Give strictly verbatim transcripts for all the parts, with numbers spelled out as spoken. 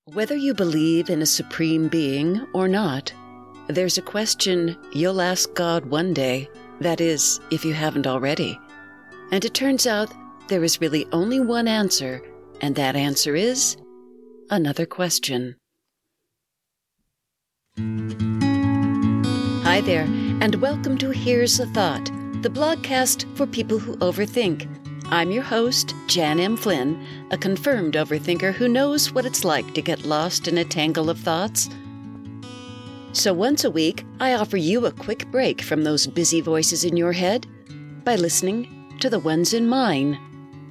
Whether you believe in a supreme being or not, there's a question you'll ask God one day, that is, if you haven't already. And it turns out there is really only one answer, and that answer is another question. Hi there, and welcome to Here's a Thought, the blogcast for people who overthink. I'm your host, Jan M. Flynn, a confirmed overthinker who knows what it's like to get lost in a tangle of thoughts. So once a week, I offer you a quick break from those busy voices in your head by listening to the ones in mine.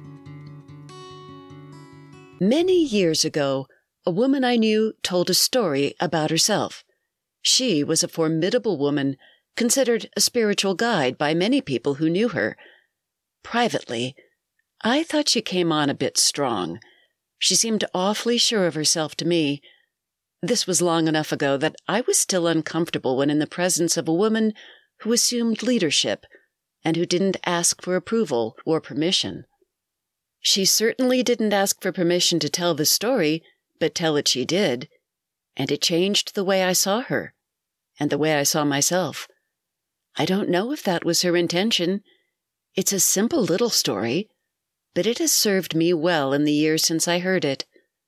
Many years ago, a woman I knew told a story about herself. She was a formidable woman, considered a spiritual guide by many people who knew her. Privately, I thought she came on a bit strong. She seemed awfully sure of herself to me. This was long enough ago that I was still uncomfortable when in the presence of a woman who assumed leadership and who didn't ask for approval or permission. She certainly didn't ask for permission to tell the story, but tell it she did, and it changed the way I saw her and the way I saw myself. I don't know if that was her intention. It's a simple little story, but it has served me well in the years since I heard it.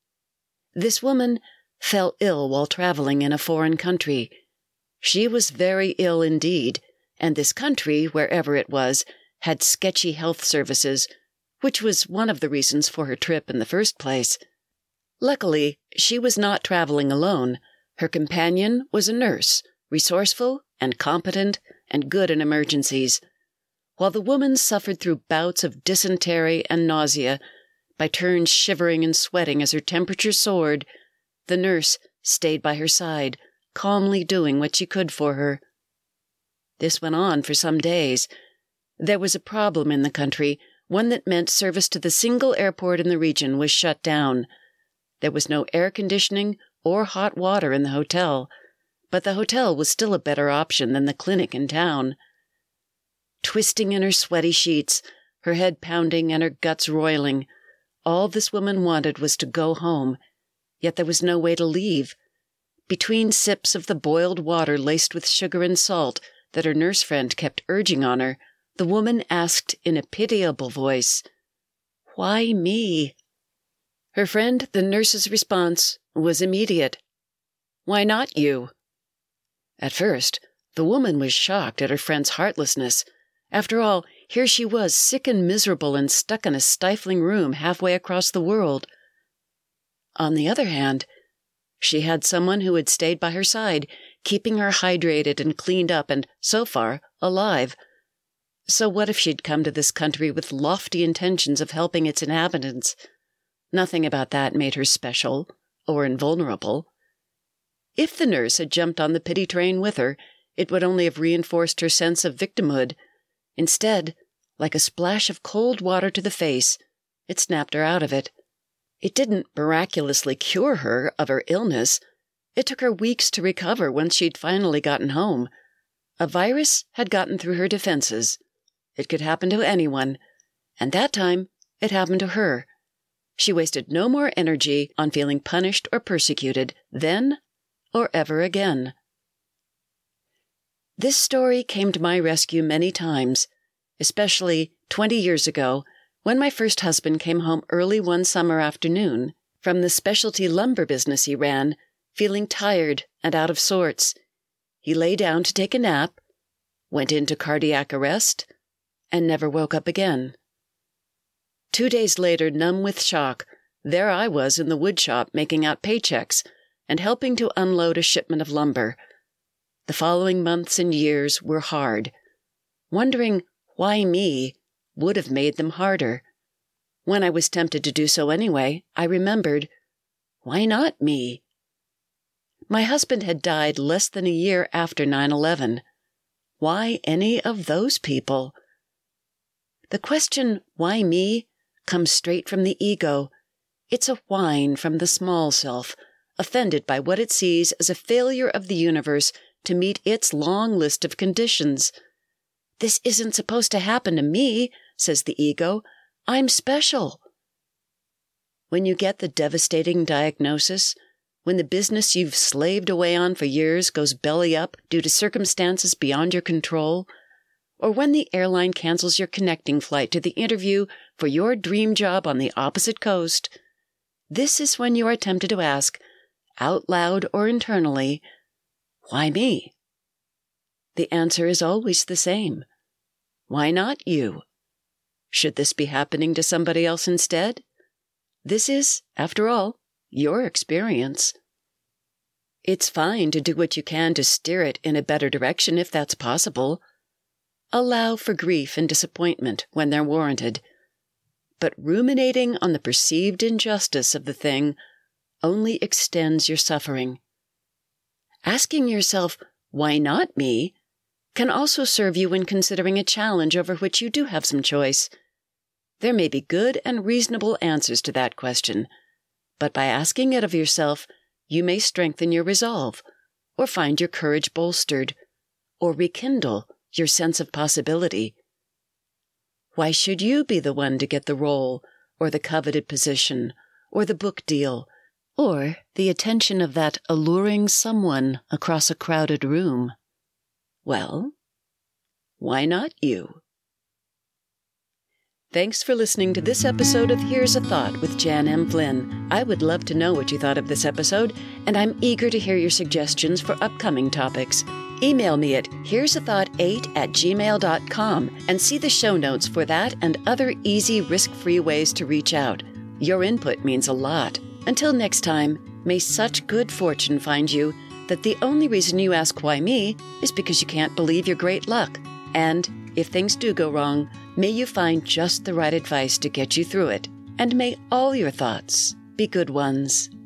This woman fell ill while traveling in a foreign country. She was very ill indeed, and this country, wherever it was, had sketchy health services, which was one of the reasons for her trip in the first place. Luckily, she was not traveling alone. Her companion was a nurse, resourceful and competent and good in emergencies. While the woman suffered through bouts of dysentery and nausea, by turns shivering and sweating as her temperature soared, the nurse stayed by her side, calmly doing what she could for her. This went on for some days. There was a problem in the country, one that meant service to the single airport in the region was shut down. There was no air conditioning or hot water in the hotel, but the hotel was still a better option than the clinic in town. Twisting in her sweaty sheets, her head pounding and her guts roiling, all this woman wanted was to go home, yet there was no way to leave. Between sips of the boiled water laced with sugar and salt that her nurse friend kept urging on her, the woman asked in a pitiable voice, "Why me?" Her friend, the nurse's response, was immediate. "Why not you?" At first, the woman was shocked at her friend's heartlessness. After all, here she was, sick and miserable and stuck in a stifling room halfway across the world. On the other hand, she had someone who had stayed by her side, keeping her hydrated and cleaned up and, so far, alive. So what if she'd come to this country with lofty intentions of helping its inhabitants? Nothing about that made her special or invulnerable. If the nurse had jumped on the pity train with her, it would only have reinforced her sense of victimhood. Instead, like a splash of cold water to the face, it snapped her out of it. It didn't miraculously cure her of her illness. It took her weeks to recover once she'd finally gotten home. A virus had gotten through her defenses. It could happen to anyone, and that time it happened to her. She wasted no more energy on feeling punished or persecuted then or ever again. This story came to my rescue many times, especially twenty years ago when my first husband came home early one summer afternoon from the specialty lumber business he ran, feeling tired and out of sorts. He lay down to take a nap, went into cardiac arrest, and never woke up again. Two days later, numb with shock, there I was in the wood shop making out paychecks and helping to unload a shipment of lumber. The following months and years were hard. Wondering why me would have made them harder. When I was tempted to do so anyway, I remembered, why not me? My husband had died less than a year after nine eleven. Why any of those people? The question, why me, comes straight from the ego. It's a whine from the small self, offended by what it sees as a failure of the universe to meet its long list of conditions. This isn't supposed to happen to me, says the ego. I'm special. When you get the devastating diagnosis, When the business you've slaved away on for years goes belly up due to circumstances beyond your control, or when the airline cancels your connecting flight to the interview for your dream job on the opposite coast, this is when you are tempted to ask, out loud or internally, why me? The answer is always the same. Why not you? Should this be happening to somebody else instead? This is, after all, your experience. It's fine to do what you can to steer it in a better direction if that's possible. Allow for grief and disappointment when they're warranted. But ruminating on the perceived injustice of the thing only extends your suffering. Asking yourself, why not me, can also serve you when considering a challenge over which you do have some choice. There may be good and reasonable answers to that question, but by asking it of yourself, you may strengthen your resolve, or find your courage bolstered, or rekindle your sense of possibility. Why should you be the one to get the role, or the coveted position, or the book deal, or the attention of that alluring someone across a crowded room? Well, why not you? Thanks for listening to this episode of Here's a Thought with Jan M. Flynn. I would love to know what you thought of this episode, and I'm eager to hear your suggestions for upcoming topics. Email me at here's a thought eight at gmail dot com and see the show notes for that and other easy, risk-free ways to reach out. Your input means a lot. Until next time, may such good fortune find you that the only reason you ask why me is because you can't believe your great luck. And if things do go wrong, may you find just the right advice to get you through it. And may all your thoughts be good ones.